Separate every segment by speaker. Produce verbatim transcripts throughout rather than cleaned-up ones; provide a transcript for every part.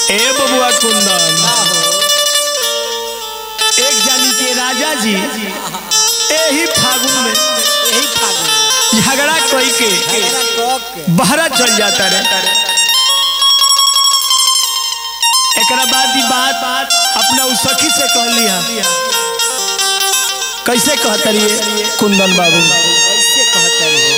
Speaker 1: ए बबुआ कुंदन एक जानी के राजा जी यही फागुन में
Speaker 2: यही फागुन
Speaker 1: झगड़ा कोई के बहरा चल जाता रे। एकरा बाद बात बात अपना उस सखी से कह लिया। कैसे कहता रही कुंदन बाबू?
Speaker 2: कैसे कहता रही?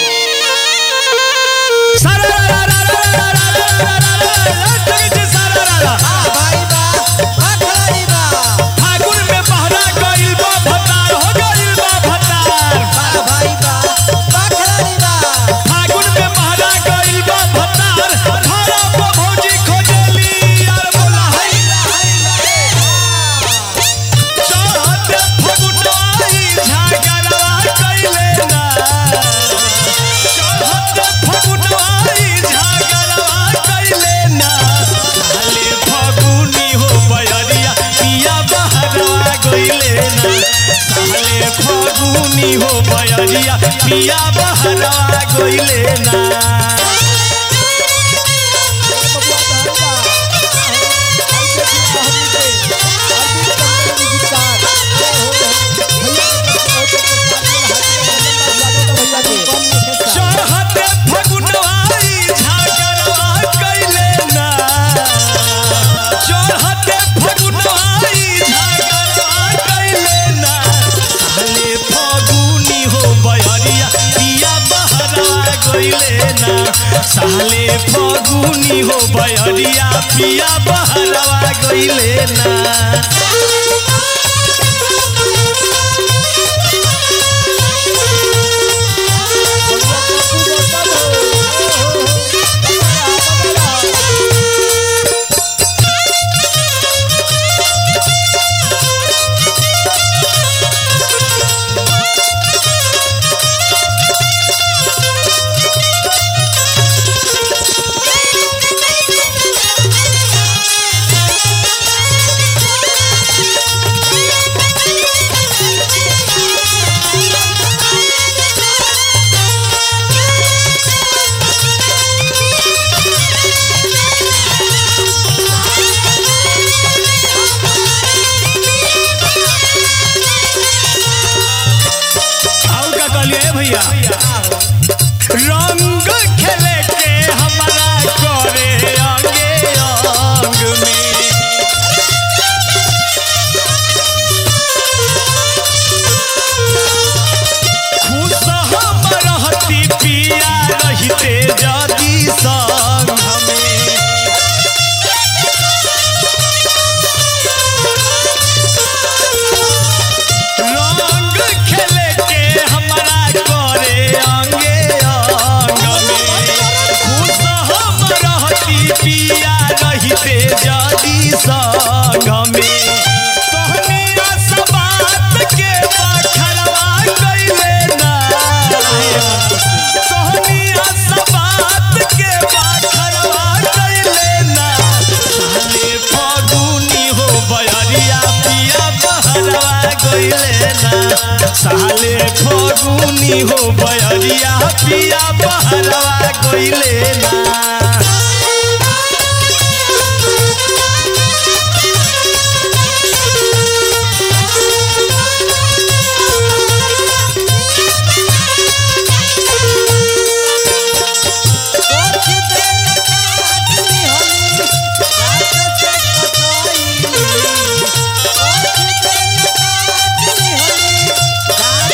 Speaker 1: फागुन में बहरा गइल बा भतार हो गइल बा भतार। फागुन में बहरा गइल बा भतार धारा पर भौजी खोजली यार बोला है चाहते फगुनाई झगड़वा कइले ना। चाहते फगुनाई झगड़वा कइले ना। साले फगुनी हो बयरिया पिया बहरवा गइले ना। साले फगुनी हो बयरिया पिया बहरवा गइले ना। चाहते फगुनवाई झगड़वा कइले ना। चाहते फगुनवाई झगड़वा कइले ना। साले फगुनी हो बयरिया पिया बहरवा गइले ना। साले फगुनी हो बयरिया पिया बहरवा गइले ना। भैया रंग खेले के हमारा करे आगे आंग में। खुश हम रहती पिया रहते जदी संग में। रंग खेले के हमारा करे आंगे आंग में। खुश हम रहती पिया रहते जदी संग में। कहनिया सब बात के बखरवा गइले ना। कहनिया सब बात के बखरवा गइले ना। साले फगुनी हो बयरिया पिया बहरवा गइले ना। साले फगुनी हो बयरिया पिया बहरवा गइले ना।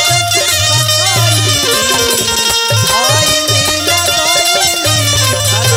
Speaker 2: Oh,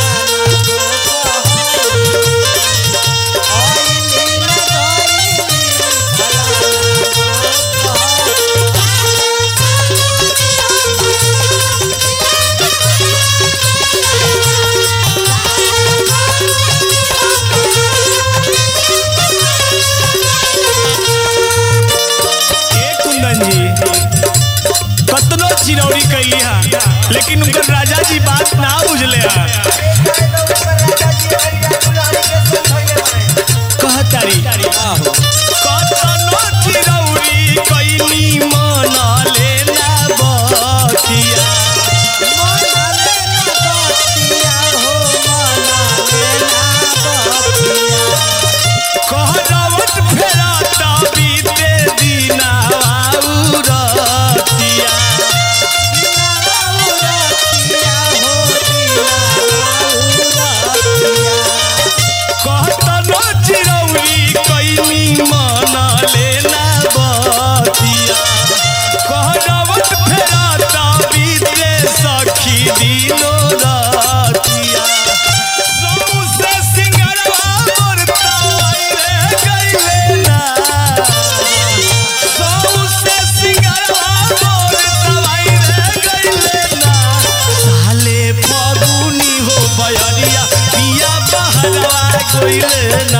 Speaker 1: गइले ना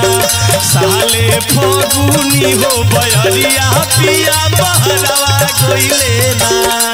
Speaker 1: साले फगुनी हो बयरिया पिया बहरवा गइले ना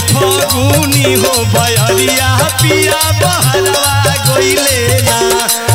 Speaker 1: फगुनी हो बयरिया पिया बहरवा गइले ना